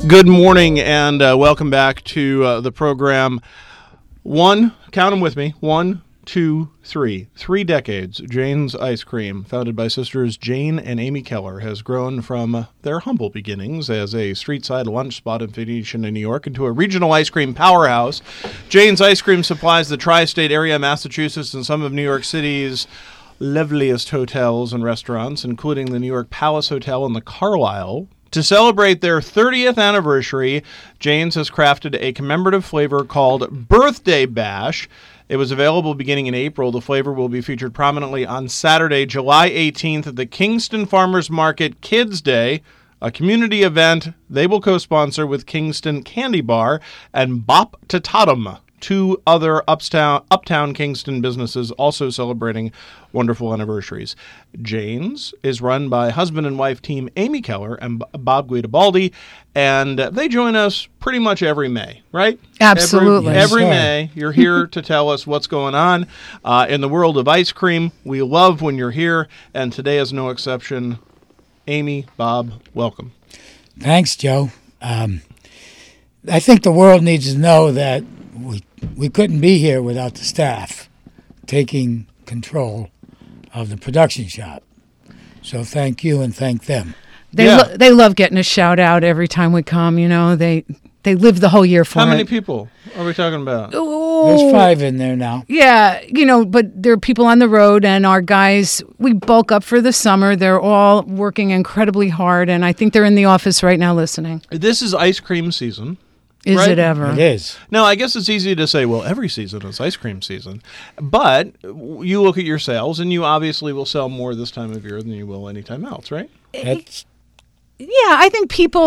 Good morning and welcome back to the program. Count them with me, 1, 2, 3. 3 decades, Jane's Ice Cream, founded by sisters Jane and Amy Keller, has grown from their humble beginnings as a street-side lunch spot in Phoenicia, New York, into a regional ice cream powerhouse. Jane's Ice Cream supplies the tri-state area, Massachusetts, and some of New York City's loveliest hotels and restaurants, including the New York Palace Hotel and the Carlyle. To celebrate their 30th anniversary, Jane's has crafted a commemorative flavor called Birthday Bash. It was available beginning in April. The flavor will be featured prominently on Saturday, July 18th at the Kingston Farmers Market Kids Day, a community event they will co-sponsor with Kingston Candy Bar and Bop to Totem, 2 other uptown Kingston businesses also celebrating wonderful anniversaries. Jane's is run by husband and wife team Amy Keller and Bob Guidabaldi, and they join us pretty much every May, right? Absolutely. Every May, you're here to tell us what's going on in the world of ice cream. We love when you're here, and today is no exception. Amy, Bob, welcome. Thanks, Joe. I think the world needs to know that we couldn't be here without the staff taking control of the production shop. So thank you and thank them. They love getting a shout out every time we come. You know, they live the whole year for it. How many people are we talking about? There's 5 in there now. Yeah, but there are people on the road, and our guys, we bulk up for the summer. They're all working incredibly hard, and I think they're in the office right now listening. This is ice cream season. Is right? it ever? It is. Now, I guess it's easy to say, well, every season is ice cream season. But you look at your sales, and you obviously will sell more this time of year than you will any time else, right? Yeah, I think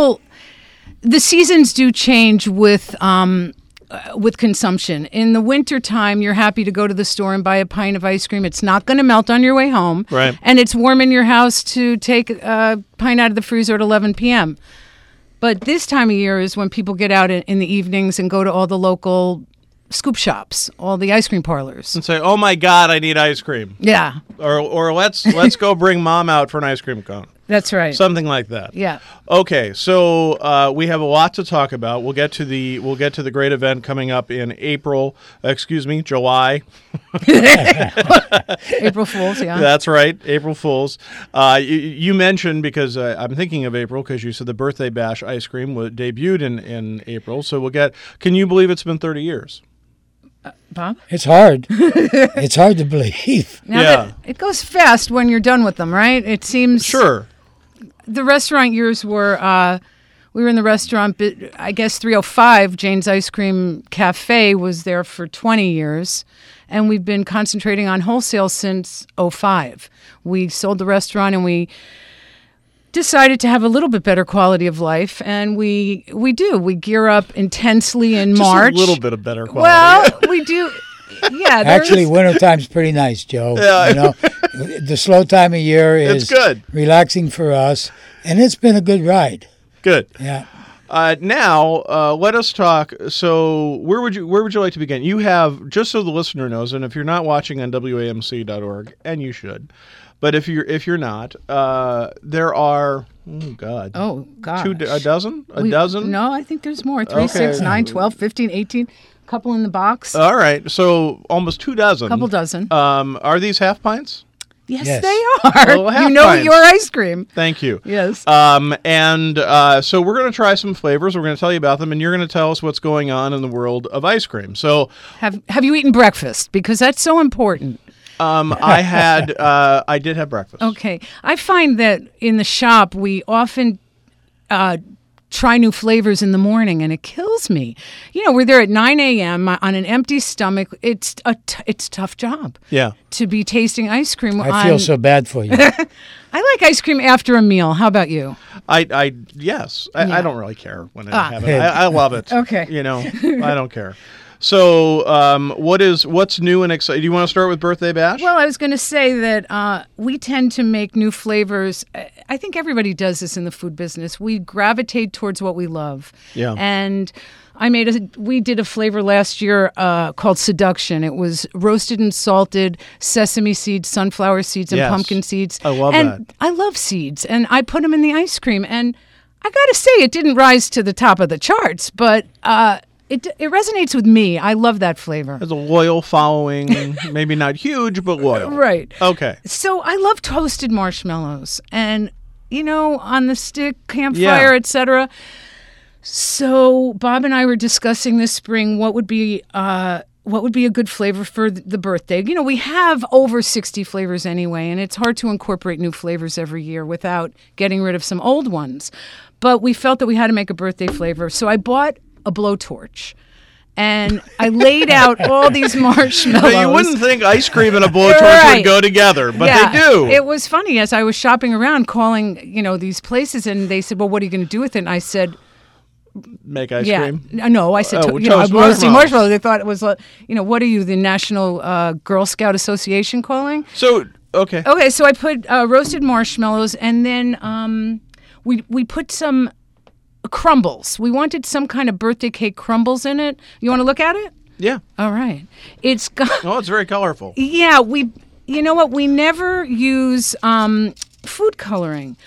the seasons do change with consumption. In the wintertime, you're happy to go to the store and buy a pint of ice cream. It's not going to melt on your way home. Right. And it's warm in your house to take a pint out of the freezer at 11 p.m. But this time of year is when people get out in the evenings and go to all the local scoop shops, all the ice cream parlors. And say, oh, my God, I need ice cream. Yeah. Or let's go bring Mom out for an ice cream cone. That's right. Something like that. Yeah. Okay, so we have a lot to talk about. We'll get to the great event coming up in July. April Fools, yeah. That's right, April Fools. You mentioned, because I'm thinking of April, because you said the Birthday Bash ice cream debuted in April. So can you believe it's been 30 years? Bob? It's hard. It's hard to believe. Now it goes fast when you're done with them, right? It seems... Sure. The restaurant years were, we were in the restaurant, I guess 305, Jane's Ice Cream Cafe was there for 20 years, and we've been concentrating on wholesale since 05. We sold the restaurant and we decided to have a little bit better quality of life, and we do. We gear up intensely in March. Just a little bit of better quality. Well, we do. Yeah, actually, wintertime's pretty nice, Joe. Yeah. The slow time of year is it's good. Relaxing for us, and it's been a good ride. Good. Yeah. Now, let us talk. So, where would you like to begin? You have, just so the listener knows, and if you're not watching on WAMC.org, and you should, but if you're not, there are. Oh gosh. A dozen? A dozen? No, I think there's more. 3, 6, 9, 12, 15, 18. Couple in the box. All right, so almost 2 dozen. Couple dozen. Are these half pints? Yes, they are. Well, half you know pints. Your ice cream. Thank you. Yes. So we're going to try some flavors. We're going to tell you about them, and you're going to tell us what's going on in the world of ice cream. So, have you eaten breakfast? Because that's so important. I did have breakfast. Okay. I find that in the shop we often try new flavors in the morning, and it kills me. We're there at 9 a.m. on an empty stomach. It's a tough job. Yeah. To be tasting ice cream. I feel so bad for you. I like ice cream after a meal. How about you? Yes. I don't really care when I have it. I love it. Okay. I don't care. So, what's new and exciting? Do you want to start with Birthday Bash? Well, I was going to say that we tend to make new flavors. I think everybody does this in the food business. We gravitate towards what we love. Yeah. And we did a flavor last year called Seduction. It was roasted and salted sesame seeds, sunflower seeds, and pumpkin seeds. I love that. And I love seeds, and I put them in the ice cream, and I got to say, it didn't rise to the top of the charts, but it resonates with me. I love that flavor. Has a loyal following, maybe not huge, but loyal. Right. Okay. So I love toasted marshmallows and, on the stick, campfire, etc. So Bob and I were discussing this spring what would be a good flavor for the birthday. We have over 60 flavors anyway, and it's hard to incorporate new flavors every year without getting rid of some old ones. But we felt that we had to make a birthday flavor. So I bought a blowtorch. And I laid out all these marshmallows. Now, you wouldn't think ice cream and a blowtorch Right. would go together, but Yeah. they do. It was funny as I was shopping around calling, these places, and they said, well, what are you going to do with it? And I said, Make ice yeah. cream? No, I said, Oh, I'm toast roasting marshmallows. marshmallows. They thought it was, what are you, the National Girl Scout Association calling? So, okay. Okay, so I put roasted marshmallows, and then we put some crumbles. We wanted some kind of birthday cake crumbles in it. You want to look at it? Yeah. All right. It's got... Oh, it's very colorful. Yeah, you know what? We never use food coloring,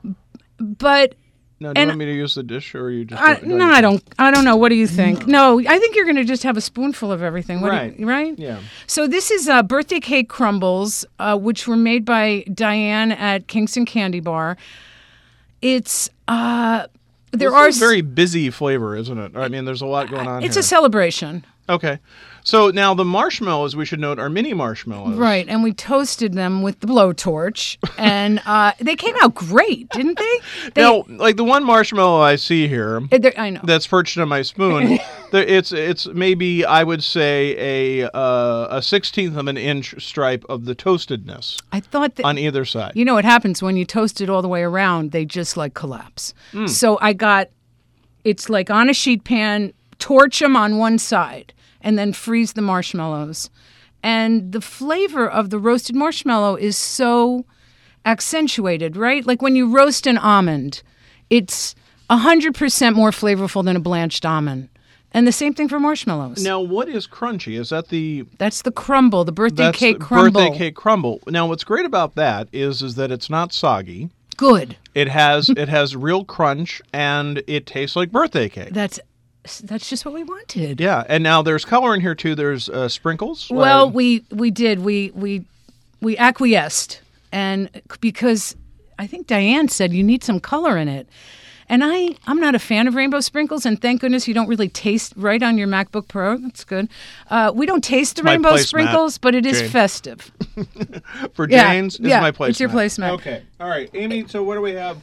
but Now, do you and- want me to use the dish, or are you just... no, I don't. I don't know. What do you think? No, I think you're going to just have a spoonful of everything. Right. Right. Yeah. So this is birthday cake crumbles, which were made by Diane at Kingston Candy Bar. It's there are It's a very busy flavor, isn't it? I mean, there's a lot going on it's here. a celebration. Okay. So now the marshmallows, we should note, are mini marshmallows. Right, and we toasted them with the blowtorch, and they came out great, didn't they? Now, like the one marshmallow I see here I know. that's perched on my spoon, it's maybe, I would say, a 16th of an inch stripe of the toastedness I thought that on either side. you know what happens when you toast it all the way around, they just like collapse. So it's like on a sheet pan, torch them on one side, and then freeze the marshmallows. And the flavor of the roasted marshmallow is so accentuated, right? Like when you roast an almond, it's 100% more flavorful than a blanched almond. And the same thing for marshmallows. Now, what is crunchy? Is that That's the crumble, the birthday that's cake the crumble. birthday cake crumble? Now, what's great about that is that it's not soggy. Good. It has real crunch, and it tastes like birthday cake. That's just what we wanted. Yeah, and now there's color in here too. There's sprinkles. Well, we did. We acquiesced, and because I think Diane said you need some color in it, and I'm not a fan of rainbow sprinkles, and thank goodness you don't really taste right on your MacBook Pro. That's good. We don't taste the my rainbow placemat, sprinkles, but it is Jane. festive. for yeah, Jane's is yeah, my placemat. it's your placemat. Okay, all right, Amy. So what do we have?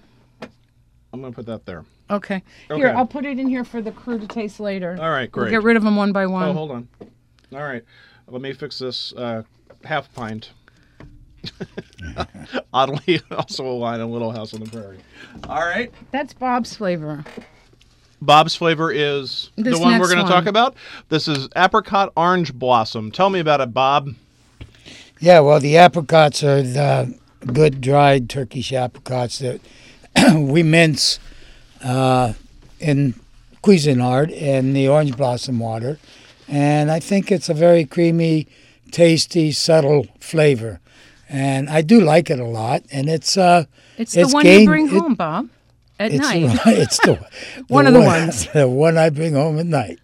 I'm gonna put that there. Okay. Here, Okay. I'll put it in here for the crew to taste later. All right, We'll great. get rid of them one by one. Oh, hold on. All right, let me fix this half pint. Oddly, also a line in Little House on the Prairie. All right. That's Bob's flavor. Bob's flavor is This the one we're next going to one. talk about. This is apricot orange blossom. Tell me about it, Bob. Yeah, well, the apricots are the good dried Turkish apricots that we mince in Cuisinart in the orange blossom water. And I think it's a very creamy, tasty, subtle flavor. And I do like it a lot. And it's It's the one you bring home, Bob, at it's night. It's the One of the ones. The one I bring home at night.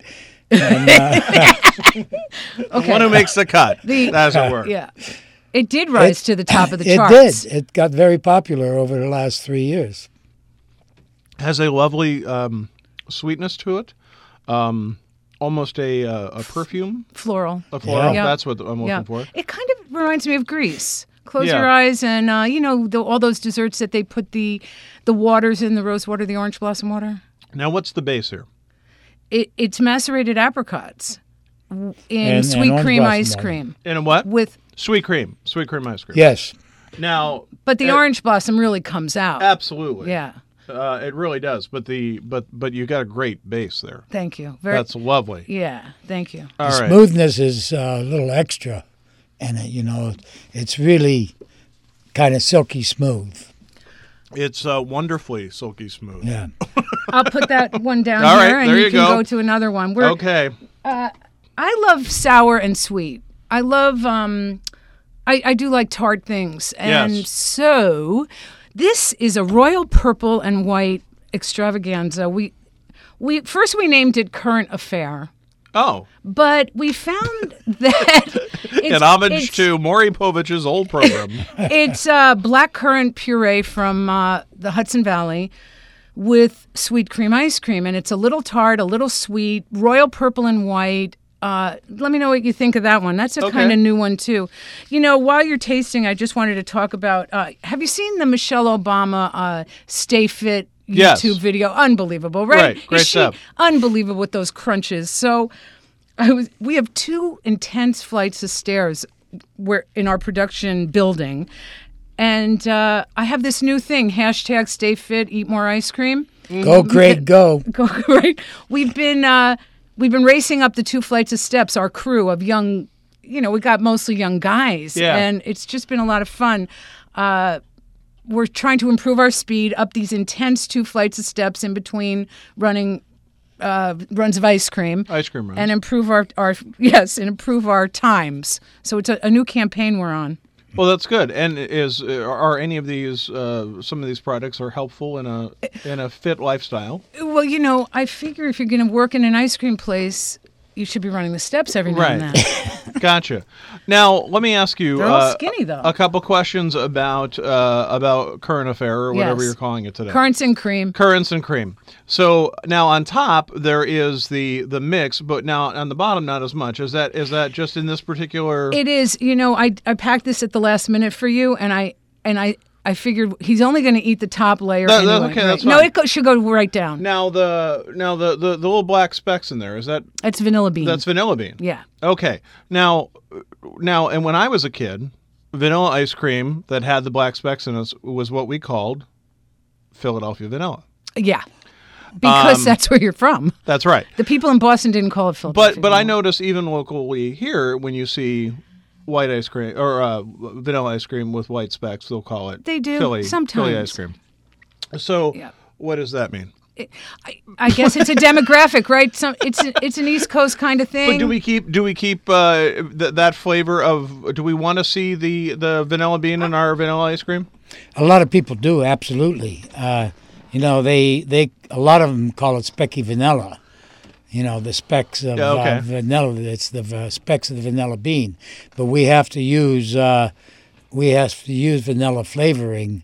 Okay. The one who makes the cut. As it were. Yeah. It did rise to the top of the It charts. did. It got very popular over the last 3 years. Has a lovely sweetness to it. Almost a perfume. Floral. A floral. Yeah. That's what I'm looking for. It kind of reminds me of Greece. Close Yeah. your eyes and, all those desserts that they put the waters in, the rose water, the orange blossom water. Now, what's the base here? It's macerated apricots in And sweet orange cream blossom ice water. cream In a what? with, Sweet cream ice cream. Yes. Now, but the orange blossom really comes out. absolutely. Yeah. It really does. But you got a great base there. Thank you. That's lovely. Yeah. Thank you. All right. Smoothness is a little extra in it, It's really kind of silky smooth. It's wonderfully silky smooth. Yeah. I'll put that one down All right, here, and there you you can go. go to another one. Okay. I love sour and sweet. I love. I do like tart things, and Yes. so this is a royal purple and white extravaganza. We first we named it Current Affair, Oh, but we found that in homage to Maury Povich's old program. it's black currant puree from the Hudson Valley with sweet cream ice cream, and it's a little tart, a little sweet, royal purple and white. Let me know what you think of that one. That's a kind of new one, too. You know, while you're tasting, I just wanted to talk about, have you seen the Michelle Obama Stay Fit Yes. YouTube video? Unbelievable, right? Right, great stuff. Unbelievable with those crunches. So we have 2 intense flights of stairs in our production building. And I have this new thing, hashtag Stay Fit, Eat More Ice Cream. Go, Craig, go. Go, right? We've been racing up the 2 flights of steps, our crew of young, we got mostly young guys. Yeah. And it's just been a lot of fun. We're trying to improve our speed up these intense 2 flights of steps in between running runs of ice cream. Ice cream runs. And improve improve our times. So it's a new campaign we're on. Well, that's good. And are any of these some of these products are helpful in a fit lifestyle? Well, I figure if you're going to work in an ice cream place, you should be running the steps every now and then. Gotcha. Now, let me ask you They're all skinny, though. a couple questions about Current Affair or whatever you're calling it today. Currants and cream. Currants and cream. So now on top there is the mix, but now on the bottom not as much. Is that just in this particular? It is. I packed this at the last minute for you, and I figured he's only going to eat the top layer anyway. Okay, right? that's No, fine. it should go right down. Now the little black specks in there, is that? It's vanilla bean. That's vanilla bean. Yeah. Okay. Now, and when I was a kid, vanilla ice cream that had the black specks in it was what we called Philadelphia vanilla. Yeah. Because that's where you're from. That's right. The people in Boston didn't call it Philadelphia. But I notice even locally here, when you see white ice cream or vanilla ice cream with white specks, they'll call it They do, Philly sometimes. ice cream. So, Yeah. what does that mean? I guess it's a demographic, right? It's an East Coast kind of thing. But do we keep that flavor of? Do we want to see the vanilla bean in our vanilla ice cream? A lot of people do, absolutely. They a lot of them call it specky vanilla. The specks of vanilla. It's the specks of the vanilla bean, but we have to use vanilla flavoring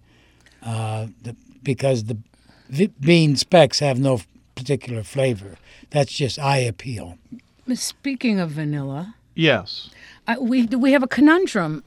because the bean specks have no particular flavor. That's just eye appeal. Speaking of vanilla, Yes. we have a conundrum.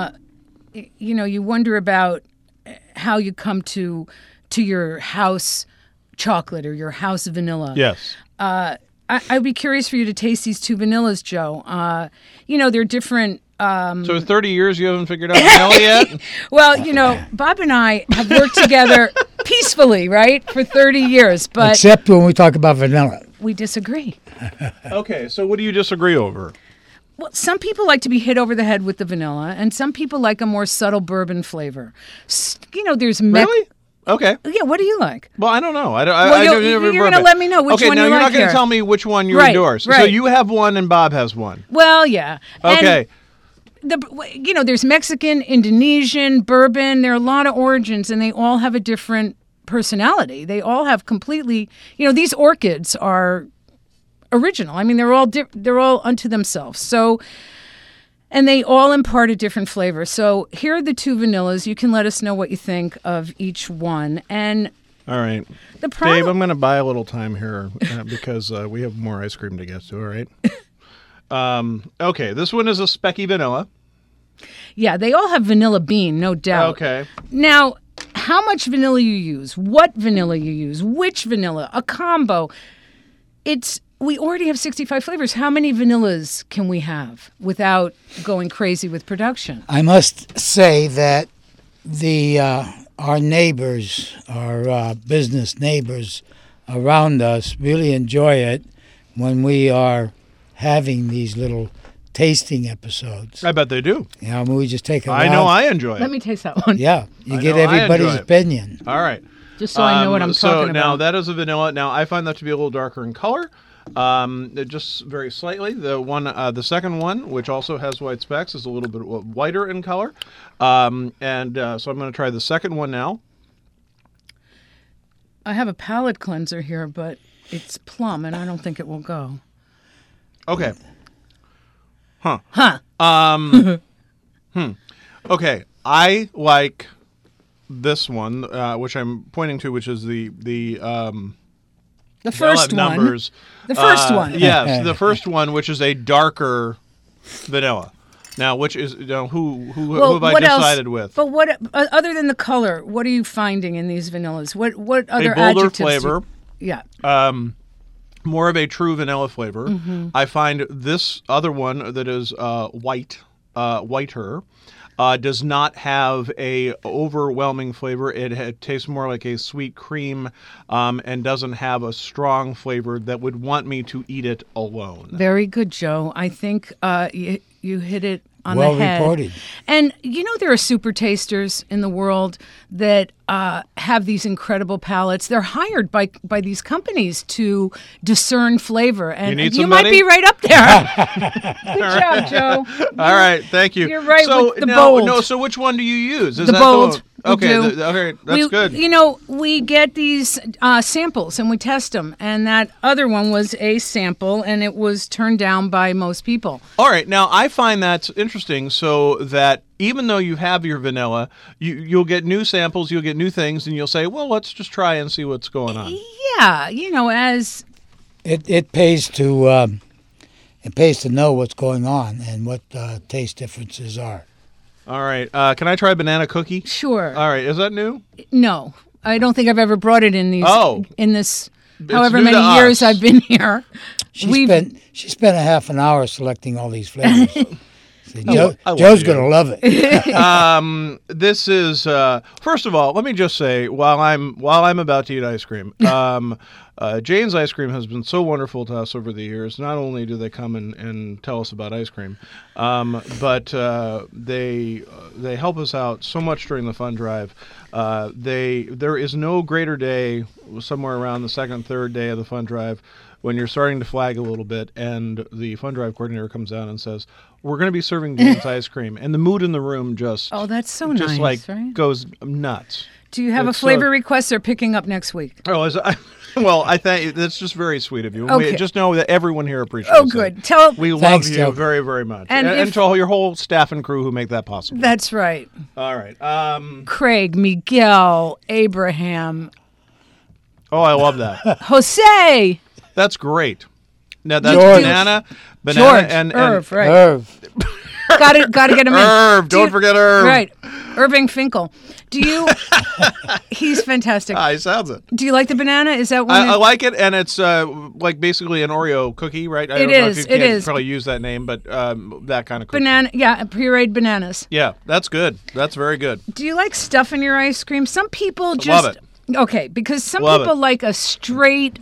You wonder about how you come to your house chocolate or your house vanilla. Yes. I'd be curious for you to taste these 2 vanillas, Joe. They're different. So 30 years you haven't figured out vanilla yet? Well, Bob and I have worked together peacefully, right, for 30 years, but Except when we talk about vanilla. we disagree. Okay, so what do you disagree over? Well, some people like to be hit over the head with the vanilla, and some people like a more subtle bourbon flavor. There's Really? Okay. Yeah, what do you like? Well, I don't know. You're going to let me know which okay, one now you you're like not going here. to tell me which one you Right, endorse. So right. you have one and Bob has one. Well, yeah. Okay. And there's Mexican, Indonesian, bourbon. There are a lot of origins, and they all have a different personality. They all have completely, these orchids are original. I mean, they're all unto themselves. So, and they all impart a different flavor. So here are the 2 vanillas. You can let us know what you think of each one. And All right. the problem, Dave, I'm going to buy a little time here because we have more ice cream to get to, all right? Okay, this one is a specky vanilla. yeah, they all have vanilla bean, no doubt. Okay. Now, how much vanilla you use, what vanilla you use, which vanilla, a combo. We already have 65 flavors. How many vanillas can we have without going crazy with production? I must say that our neighbors, our business neighbors around us really enjoy it when we are having these little tasting episodes. I bet they do. We just take a I know I enjoy it. Let me taste that one. Yeah, you I get know I everybody's enjoy it. opinion. All right. Just so I know what I'm so talking now about. that is a vanilla. Now I find that to be a little darker in color, just very slightly. The second one, which also has white specks, is a little bit whiter in color. So I'm going to try the second one now. I have a palate cleanser here, but it's plum, and I don't think it will go. Okay. Huh. Huh. Okay. I like this one, which I'm pointing to, which is the first one. numbers. The first one. Yes, the first one, which is a darker vanilla. Now, which is who have I decided with? But what other than the color? What are you finding in these vanillas? What other A bolder adjectives? flavor. Yeah. More of a true vanilla flavor. Mm-hmm. I find this other one that is whiter. Does not have a overwhelming flavor. It tastes more like a sweet cream, and doesn't have a strong flavor that would want me to eat it alone. Very good, Joe. I think you hit it on Well the head. reported. And there are super tasters in the world that have these incredible palates. They're hired by these companies to discern flavor, and need you somebody? might be right up there. Good job, Joe. All right, thank you. You're right So with the now, bold. no. So which one do you use? Is The that bold. The We okay, do. okay, that's good. We get these samples and we test them, and that other one was a sample, and it was turned down by most people. All right, now I find that's interesting. So that even though you have your vanilla, you'll get new samples, you'll get new things, and you'll say, well, let's just try and see what's going on. Yeah, as It pays to know what's going on and what taste differences are. All right, can I try banana cookie? sure. All right, is that new? No, I don't think I've ever brought it in these. Oh. In this, however new many to years us. I've been here. She spent a half an hour selecting all these flavors. See, I love Joe's you. going to love it. This is first of all, let me just say while I'm about to eat ice cream, Jane's Ice Cream has been so wonderful to us over the years. Not only do they come and tell us about ice cream, but they help us out so much during the fund drive. There is no greater day somewhere around the second, third day of the fund drive when you're starting to flag a little bit, and the fund drive coordinator comes down and says, "We're going to be serving Jane's ice cream," and the mood in the room just That's so just nice, like right? goes nuts. Do you have It's a flavor request they're picking up next week? Oh, well, I think that's just very sweet of you. Okay. Just know that everyone here appreciates Oh, good. it. We Thanks, love you Joe. very, very much, And and if- to all your whole staff and crew who make that possible. That's right. All right. Craig, Miguel, Abraham, Oh, I love that. Jose, That's great. Now that's George. banana, George, and Irv, right? Irv. Got to get him in. Irv. Don't forget Irv. Right, Irving Finkel. Do you? He's fantastic. He sounds it. Do you like the banana? Is that one? I like it, and it's like basically an Oreo cookie, right? I It don't know is, if you it can't is. probably use that name, but that kind of cookie. banana? Yeah, pureed bananas. Yeah, that's good. That's very good. Do you like stuff in your ice cream? Some people just Love it. Okay, because some Love people it. like a straight,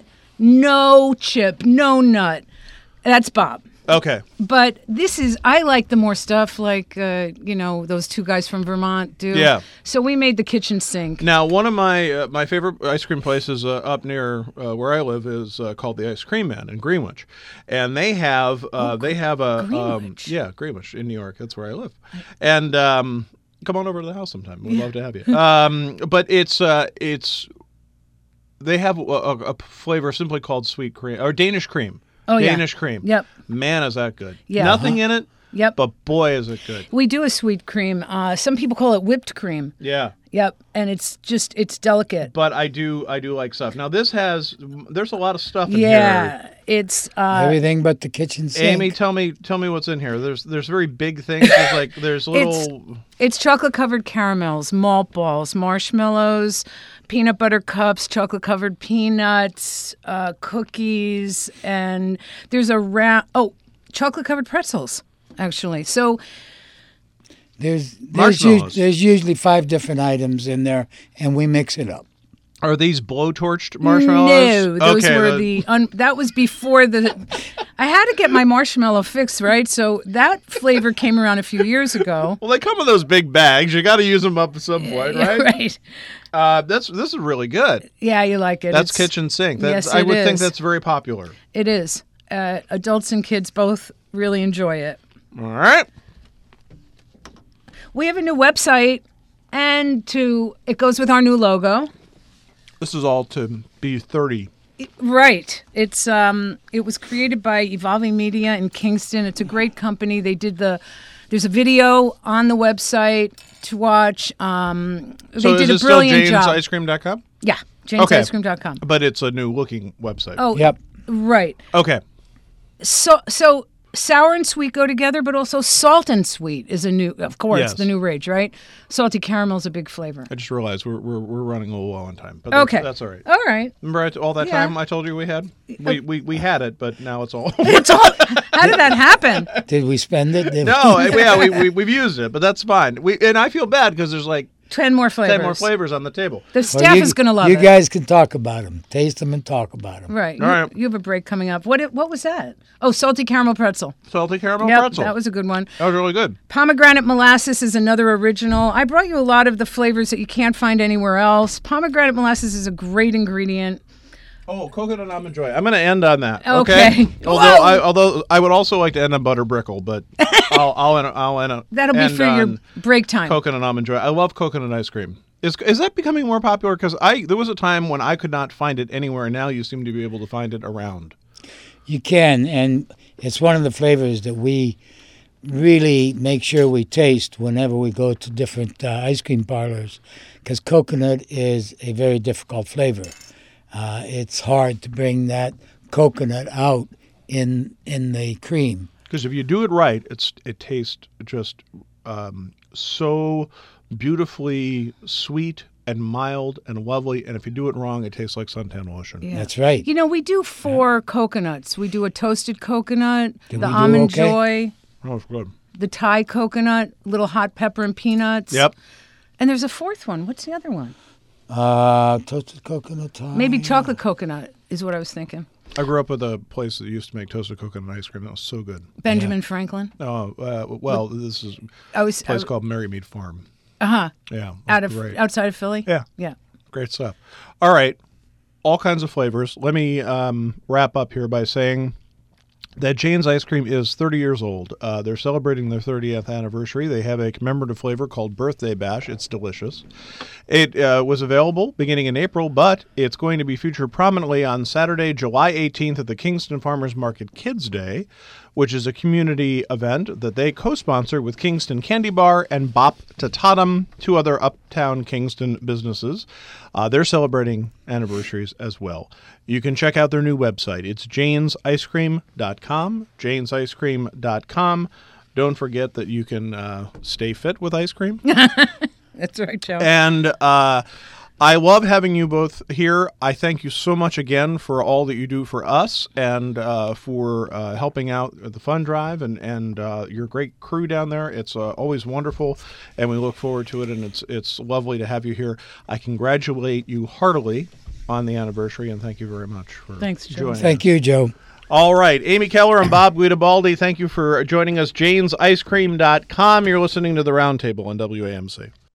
no chip, no nut. That's Bob. Okay. But I like the more stuff like, those two guys from Vermont do. Yeah. So we made the kitchen sink. Now, one of my favorite ice cream places up near where I live is called the Ice Cream Man in Greenwich, and they have Greenwich. Greenwich in New York. That's where I live, and come on over to the house sometime. We'd love to have you. But it's they have a flavor simply called sweet cream or Danish cream. Oh, yeah. Danish cream. Yep. Man, is that good. Yeah. Nothing in it, Yep. but boy, is it good. We do a sweet cream. Some people call it whipped cream. Yeah. Yep. And it's delicate. But I do like stuff. Now there's a lot of stuff in Yeah. here. It's Everything but the kitchen sink. Amy, tell me what's in here. There's very big things. There's little. It's chocolate covered caramels, malt balls, marshmallows, peanut butter cups, chocolate covered peanuts, cookies, and there's chocolate covered pretzels, actually. So There's Marshmallows. there's usually 5 different items in there, and we mix it up. Are these blowtorched marshmallows? no, those okay, were that was before the. I had to get my marshmallow fix, right? So that flavor came around a few years ago. Well, they come in those big bags. You got to use them up at some point, right? Right. This is really good. Yeah, you like it. That's It's- kitchen sink. Yes, I it would think is. that's very popular. It is. Adults and kids both really enjoy it. All right. We have a new website, and it goes with our new logo. This is all to be 30. Right. It was created by Evolving Media in Kingston. It's a great company. There's a video on the website to watch. So they did is a it brilliant still job. JanesIceCream.com? Yeah, JanesIceCream.com. But it's a new looking website. Oh, Yep. right. Okay. So sour and sweet go together, but also salt and sweet is of course, Yes. the new rage, right? Salty caramel is a big flavor. I just realized we're running a little low on time. But Okay. that's all right. All right. Remember all that Yeah. time I told you we had? We had it, but now it's all It's all. How did that happen? Did we spend it? No, we've used it, but that's fine. And I feel bad because there's like 10 more flavors. 10 more flavors on the table. The staff is going to love you it. guys can talk about them, taste them, and talk about them. Right. All right. You have a break coming up. What was that? Oh, salty caramel pretzel. Salty caramel Yep, pretzel. that was a good one. That was really good. Pomegranate molasses is another original. I brought you a lot of the flavors that you can't find anywhere else. Pomegranate molasses is a great ingredient. Oh, coconut almond joy. I'm going to end on that. Okay. Although I would also like to end on butter brickle, but I'll end. That'll be end for your on break time. coconut almond joy. I love coconut ice cream. Is that becoming more popular? Because there was a time when I could not find it anywhere, and now you seem to be able to find it around. You can, and it's one of the flavors that we really make sure we taste whenever we go to different ice cream parlors, because coconut is a very difficult flavor. It's hard to bring that coconut out in the cream. Because if you do it right, it tastes just so beautifully sweet and mild and lovely. And if you do it wrong, it tastes like suntan lotion. Yeah. That's right. You know, we do 4 coconuts. We do a toasted coconut, Did the we do almond okay? joy, Oh, it's good. the Thai coconut, little hot pepper and peanuts. Yep. And there's a 4th one. What's the other one? Toasted coconut time. Maybe chocolate coconut is what I was thinking. I grew up with a place that used to make toasted coconut ice cream. That was so good. Benjamin Franklin. Oh, well, this is I was a place called Merry Mead Farm. uh-huh. Yeah. it was great. Outside of Philly. Yeah. Yeah. Great stuff. All right. All kinds of flavors. Let me wrap up here by saying that Jane's Ice Cream is 30 years old. They're celebrating their 30th anniversary. They have a commemorative flavor called Birthday Bash. It's delicious. It was available beginning in April, but it's going to be featured prominently on Saturday, July 18th at the Kingston Farmers Market Kids Day, which is a community event that they co-sponsor with Kingston Candy Bar and Bop to Totem, 2 other uptown Kingston businesses. They're celebrating anniversaries as well. You can check out their new website. It's janesicecream.com, janesicecream.com. Don't forget that you can stay fit with ice cream. That's right, Joe. And I love having you both here. I thank you so much again for all that you do for us and for helping out at the fund drive and your great crew down there. It's always wonderful, and we look forward to it, and it's lovely to have you here. I congratulate you heartily on the anniversary, and thank you very much for Thanks, Joe. joining Thank us. you, Joe. All right. Amy Keller and Bob Guidabaldi, thank you for joining us. JanesIceCream.com. You're listening to The Roundtable on WAMC.